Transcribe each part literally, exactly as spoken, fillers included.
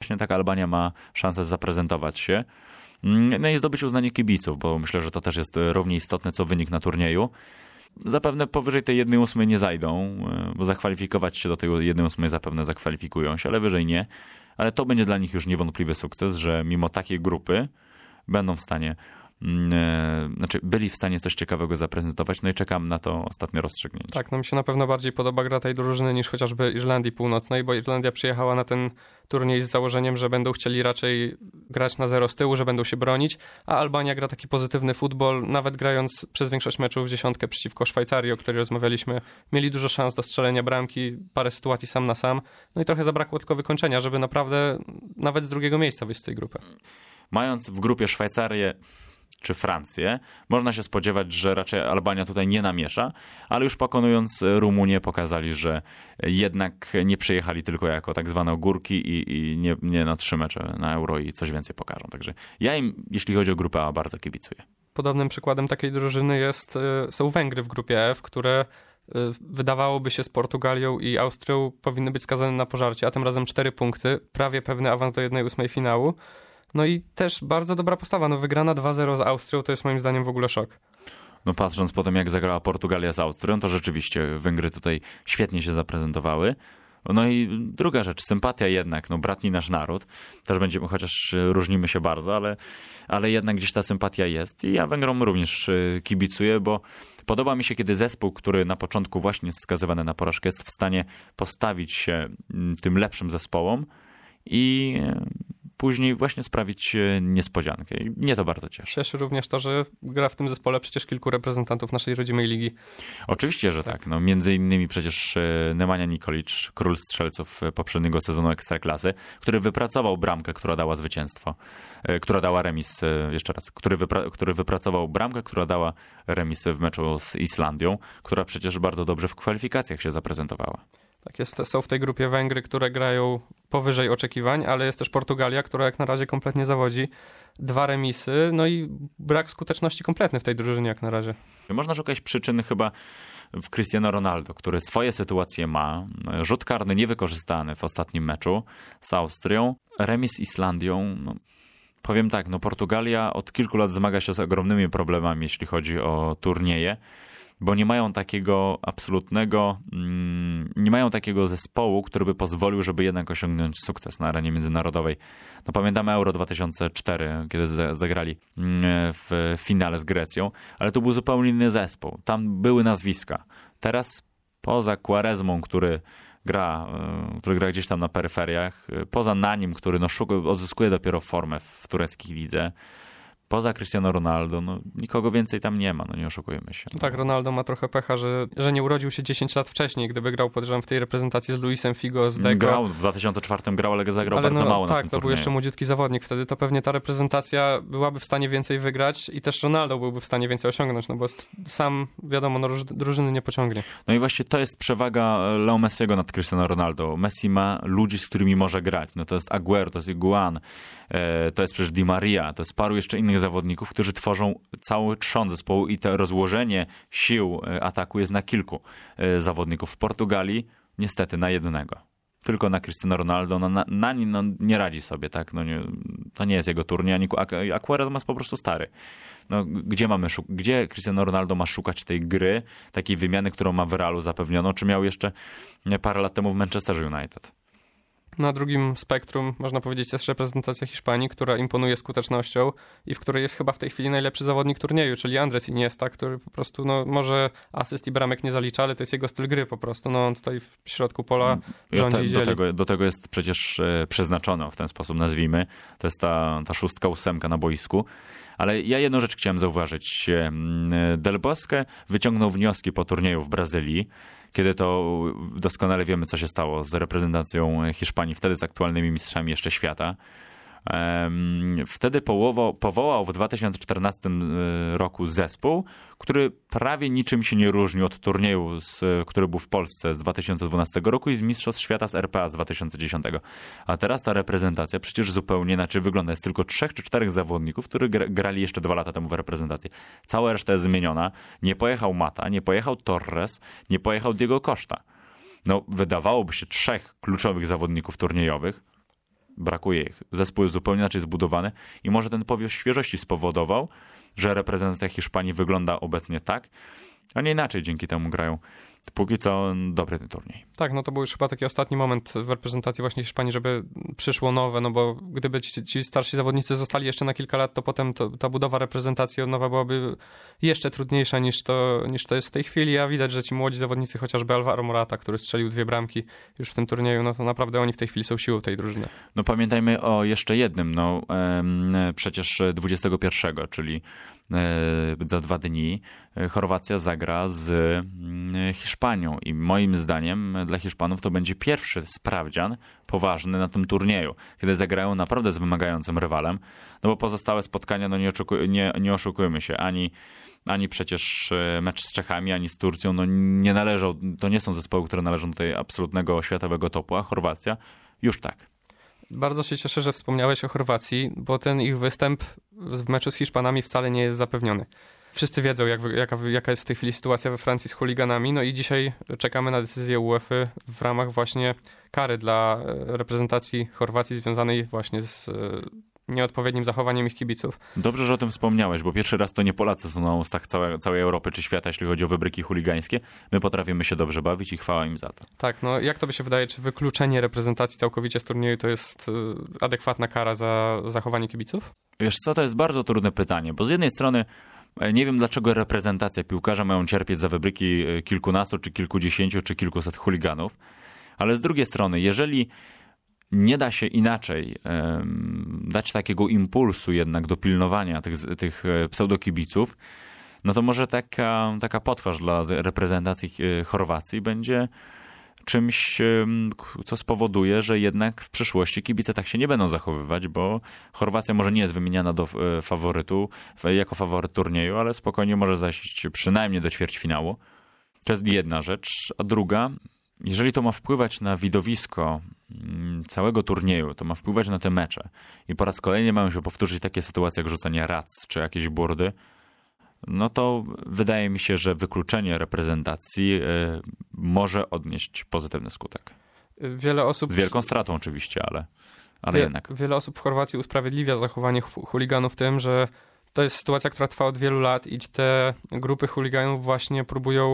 właśnie tak Albania ma szansę zaprezentować się. No i zdobyć uznanie kibiców, bo myślę, że to też jest równie istotne, co wynik na turnieju. Zapewne powyżej tej jednej ósmej nie zajdą, bo zakwalifikować się do tej jednej ósmej zapewne zakwalifikują się, ale wyżej nie. Ale to będzie dla nich już niewątpliwy sukces, że mimo takiej grupy będą w stanie, yy, znaczy byli w stanie coś ciekawego zaprezentować, no i czekam na to ostatnie rozstrzygnięcie. Tak, no mi się na pewno bardziej podoba gra tej drużyny niż chociażby Irlandii Północnej, bo Irlandia przyjechała na ten turniej z założeniem, że będą chcieli raczej grać na zero z tyłu, że będą się bronić, a Albania gra taki pozytywny futbol, nawet grając przez większość meczów w dziesiątkę przeciwko Szwajcarii, o której rozmawialiśmy, mieli dużo szans do strzelenia bramki, parę sytuacji sam na sam, no i trochę zabrakło tylko wykończenia, żeby naprawdę nawet z drugiego miejsca wyjść z tej grupy. Mając w grupie Szwajcarię czy Francję, można się spodziewać, że raczej Albania tutaj nie namiesza, ale już pokonując Rumunię pokazali, że jednak nie przyjechali tylko jako tak zwane ogórki i, i nie, nie na trzy mecze na Euro i coś więcej pokażą. Także ja im, jeśli chodzi o grupę A, bardzo kibicuję. Podobnym przykładem takiej drużyny jest, są Węgry w grupie F, które wydawałoby się z Portugalią i Austrią powinny być skazane na pożarcie, a tym razem cztery punkty, prawie pewny awans do jednej ósmej finału. No i też bardzo dobra postawa. No wygrana dwa zero z Austrią to jest moim zdaniem w ogóle szok. No patrząc po tym, jak zagrała Portugalia z Austrią, to rzeczywiście Węgry tutaj świetnie się zaprezentowały. No i druga rzecz, sympatia jednak, no bratni nasz naród. Też będziemy, chociaż różnimy się bardzo, ale, ale jednak gdzieś ta sympatia jest. I ja Węgrom również kibicuję, bo podoba mi się, kiedy zespół, który na początku właśnie jest skazywany na porażkę, jest w stanie postawić się tym lepszym zespołom i później właśnie sprawić niespodziankę. I mnie to bardzo cieszy. Cieszy również to, że gra w tym zespole przecież kilku reprezentantów naszej rodzimej ligi. Oczywiście, że tak. No, między innymi przecież Nemanja Nikolić, król strzelców poprzedniego sezonu Ekstraklasy, który wypracował bramkę, która dała zwycięstwo, która dała remis, jeszcze raz, który, wypra- który wypracował bramkę, która dała remis w meczu z Islandią, która przecież bardzo dobrze w kwalifikacjach się zaprezentowała. Tak jest, są w tej grupie Węgry, które grają powyżej oczekiwań, ale jest też Portugalia, która jak na razie kompletnie zawodzi. Dwa remisy, no i brak skuteczności kompletny w tej drużynie jak na razie. Można szukać przyczyny chyba w Cristiano Ronaldo, który swoje sytuacje ma. Rzut karny niewykorzystany w ostatnim meczu z Austrią. Remis z Islandią. No, powiem tak, no Portugalia od kilku lat zmaga się z ogromnymi problemami, jeśli chodzi o turnieje, bo nie mają takiego absolutnego, mm, nie mają takiego zespołu, który by pozwolił, żeby jednak osiągnąć sukces na arenie międzynarodowej. No pamiętamy Euro dwa tysiące cztery, kiedy zagrali w finale z Grecją, ale to był zupełnie inny zespół. Tam były nazwiska. Teraz poza Quaresmą, który gra, który gra gdzieś tam na peryferiach, poza Nanim, który no, szuka, odzyskuje dopiero formę w tureckiej lidze, poza Cristiano Ronaldo, no nikogo więcej tam nie ma, no nie oszukujemy się. Tak, Ronaldo ma trochę pecha, że, że nie urodził się dziesięć lat wcześniej. Gdyby grał podejrzewam w tej reprezentacji z Luisem Figo, z Deco. Grał, w dwa tysiące czwartym grał, ale zagrał ale bardzo no, mało tak, na tym to turnieju. był jeszcze młodziutki zawodnik wtedy, to pewnie ta reprezentacja byłaby w stanie więcej wygrać i też Ronaldo byłby w stanie więcej osiągnąć, no bo sam, wiadomo, no, drużyny nie pociągnie. No i właśnie to jest przewaga Leo Messiego nad Cristiano Ronaldo. Messi ma ludzi, z którymi może grać. No to jest Agüero, to jest Higuaín, to jest przecież Di Maria, to jest paru jeszcze innych zawodników, którzy tworzą cały trzon zespołu i to rozłożenie sił ataku jest na kilku zawodników. W Portugalii niestety na jednego. Tylko na Cristiano Ronaldo, no, na, na nim no, nie radzi sobie, tak? No, nie, to nie jest jego turniej, ani Aquares jest po prostu stary. No, gdzie mamy szuk- gdzie Cristiano Ronaldo ma szukać tej gry, takiej wymiany, którą ma w Realu zapewniono, czy miał jeszcze parę lat temu w Manchesterze United? Na drugim spektrum, można powiedzieć, jest reprezentacja Hiszpanii, która imponuje skutecznością i w której jest chyba w tej chwili najlepszy zawodnik turnieju, czyli Andres Iniesta, który po prostu, no może asyst i bramek nie zalicza, ale to jest jego styl gry po prostu. No on tutaj w środku pola rządzi te, i dzieli. Do tego, do tego jest przecież przeznaczony, w ten sposób nazwijmy. To jest ta, ta szóstka, ósemka na boisku. Ale ja jedną rzecz chciałem zauważyć. Del Bosque wyciągnął wnioski po turnieju w Brazylii, kiedy to doskonale wiemy, co się stało z reprezentacją Hiszpanii, wtedy z aktualnymi mistrzami jeszcze świata. Wtedy powołał, powołał w dwa tysiące czternastym roku zespół, który prawie niczym się nie różnił od turnieju, z, który był w Polsce z dwa tysiące dwunastego roku i z Mistrzostw Świata z R P A z dwa tysiące dziesiątego. A teraz ta reprezentacja przecież zupełnie inaczej wygląda. Jest tylko trzech czy czterech zawodników, którzy grali jeszcze dwa lata temu w reprezentacji. Cała reszta jest zmieniona. Nie pojechał Mata, nie pojechał Torres, nie pojechał Diego Costa. No, wydawałoby się trzech kluczowych zawodników turniejowych. brakuje ich. Zespół jest zupełnie inaczej zbudowany i może ten powiew świeżości spowodował, że reprezentacja Hiszpanii wygląda obecnie tak, a nie inaczej dzięki temu grają. Póki co dobry ten turniej. Tak, no to był już chyba taki ostatni moment w reprezentacji właśnie Hiszpanii, żeby przyszło nowe, no bo gdyby ci, ci starsi zawodnicy zostali jeszcze na kilka lat, to potem to, ta budowa reprezentacji od nowa byłaby jeszcze trudniejsza niż to, niż to jest w tej chwili, a widać, że ci młodzi zawodnicy, chociażby Alvaro Morata, który strzelił dwie bramki już w tym turnieju, no to naprawdę oni w tej chwili są siłą tej drużyny. No pamiętajmy o jeszcze jednym, no em, przecież dwudziestego pierwszego, czyli za dwa dni Chorwacja zagra z Hiszpanią i moim zdaniem dla Hiszpanów to będzie pierwszy sprawdzian poważny na tym turnieju, kiedy zagrają naprawdę z wymagającym rywalem, no bo pozostałe spotkania, no nie, oszukuj, nie, nie oszukujmy się, ani, ani przecież mecz z Czechami, ani z Turcją, no nie należą, to nie są zespoły, które należą do tej absolutnego światowego topu, a Chorwacja już tak. Bardzo się cieszę, że wspomniałeś o Chorwacji, bo ten ich występ w meczu z Hiszpanami wcale nie jest zapewniony. Wszyscy wiedzą, jak, jaka, jaka jest w tej chwili sytuacja we Francji z chuliganami, no i dzisiaj czekamy na decyzję UEFA w ramach właśnie kary dla reprezentacji Chorwacji związanej właśnie z nieodpowiednim zachowaniem ich kibiców. Dobrze, że o tym wspomniałeś, bo pierwszy raz to nie Polacy są na ustach całe, całej Europy czy świata, jeśli chodzi o wybryki chuligańskie. My potrafimy się dobrze bawić i chwała im za to. Tak, no jak tobie się wydaje, czy wykluczenie reprezentacji całkowicie z turnieju to jest adekwatna kara za zachowanie kibiców? Wiesz co, to jest bardzo trudne pytanie, bo z jednej strony nie wiem, dlaczego reprezentacja piłkarza mają cierpieć za wybryki kilkunastu, czy kilkudziesięciu, czy kilkuset chuliganów, ale z drugiej strony, jeżeli nie da się inaczej um, dać takiego impulsu jednak do pilnowania tych, tych pseudokibiców, no to może taka, taka potwarz dla reprezentacji Chorwacji będzie czymś, co spowoduje, że jednak w przyszłości kibice tak się nie będą zachowywać, bo Chorwacja może nie jest wymieniana do faworytu, jako faworyt turnieju, ale spokojnie może zajść przynajmniej do ćwierćfinału. To jest jedna rzecz. A druga, jeżeli to ma wpływać na widowisko całego turnieju, to ma wpływać na te mecze i po raz kolejny mają się powtórzyć takie sytuacje jak rzucenie rac czy jakieś burdy, no to wydaje mi się, że wykluczenie reprezentacji y, może odnieść pozytywny skutek. Wiele osób... Z wielką stratą oczywiście, ale, ale wie, jednak. Wiele osób w Chorwacji usprawiedliwia zachowanie chuliganów tym, że to jest sytuacja, która trwa od wielu lat i te grupy chuliganów właśnie próbują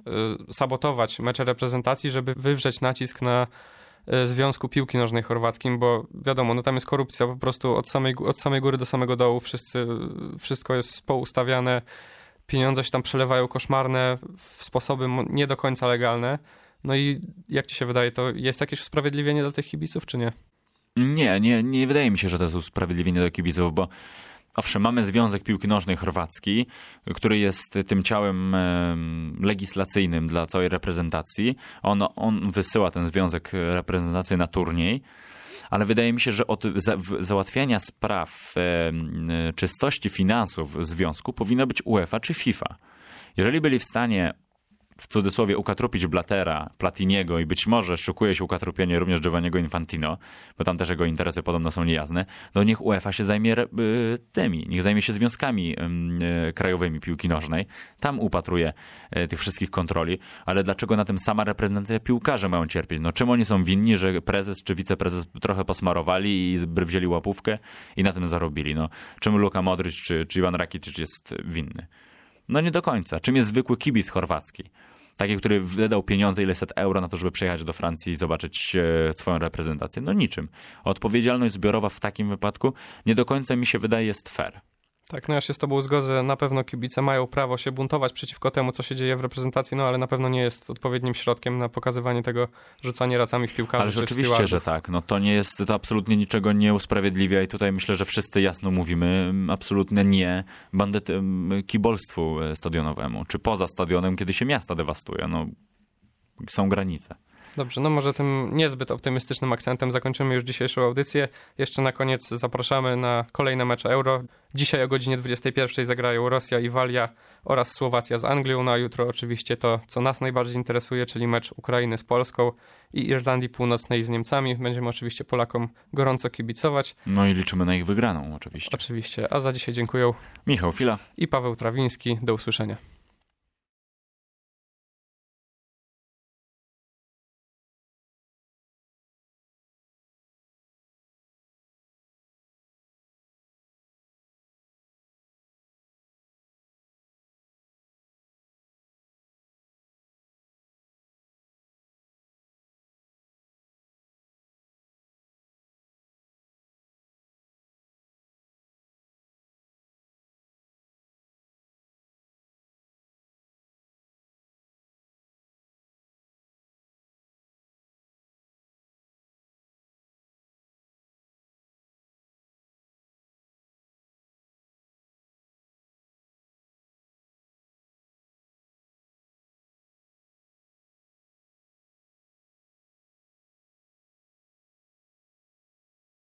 y, sabotować mecze reprezentacji, żeby wywrzeć nacisk na Związku Piłki Nożnej Chorwackim, bo wiadomo, no tam jest korupcja po prostu od samej, od samej góry do samego dołu, wszyscy, wszystko jest poustawiane, pieniądze się tam przelewają koszmarne w sposoby nie do końca legalne. No i jak ci się wydaje, to jest jakieś usprawiedliwienie dla tych kibiców, czy nie? Nie, nie, nie wydaje mi się, że to jest usprawiedliwienie dla kibiców, bo owszem, mamy Związek Piłki Nożnej Chorwacki, który jest tym ciałem legislacyjnym dla całej reprezentacji. On, on wysyła ten związek reprezentacji na turniej, ale wydaje mi się, że od za, załatwiania spraw e, czystości finansów związku powinna być UEFA czy FIFA. Jeżeli byli w stanie w cudzysłowie ukatrupić Blattera, Platiniego i być może szykuje się ukatrupienie również Giovanniego Infantino, bo tam też jego interesy podobno są niejasne, no niech UEFA się zajmie y, tymi, niech zajmie się związkami y, krajowymi piłki nożnej, tam upatruje y, tych wszystkich kontroli, ale dlaczego na tym sama reprezentacja piłkarze mają cierpieć? No czym oni są winni, że prezes czy wiceprezes trochę posmarowali i wzięli łapówkę i na tym zarobili? No czym Luka Modric czy, czy Iwan Rakitic jest winny? No nie do końca. Czym jest zwykły kibic chorwacki? Taki, który wydał pieniądze, ile set euro na to, żeby przyjechać do Francji i zobaczyć e, swoją reprezentację? No niczym. Odpowiedzialność zbiorowa w takim wypadku nie do końca mi się wydaje jest fair. Tak, no ja się z tobą zgodzę. Na pewno kibice mają prawo się buntować przeciwko temu, co się dzieje w reprezentacji, no ale na pewno nie jest odpowiednim środkiem na pokazywanie tego, rzucanie racami w piłkarzy. Ale rzeczywiście, że tak. No to nie jest, to absolutnie niczego nie usprawiedliwia i tutaj myślę, że wszyscy jasno mówimy absolutnie nie bandyty, kibolstwu stadionowemu, czy poza stadionem, kiedy się miasta dewastuje. No są granice. Dobrze, no może tym niezbyt optymistycznym akcentem zakończymy już dzisiejszą audycję. Jeszcze na koniec zapraszamy na kolejne mecze Euro. Dzisiaj o godzinie dwudziestej pierwszej zagrają Rosja i Walia oraz Słowacja z Anglią. No a jutro oczywiście to, co nas najbardziej interesuje, czyli mecz Ukrainy z Polską i Irlandii Północnej z Niemcami. Będziemy oczywiście Polakom gorąco kibicować. No i liczymy na ich wygraną oczywiście. Oczywiście, a za dzisiaj dziękuję Michał Fila i Paweł Trawiński. Do usłyszenia.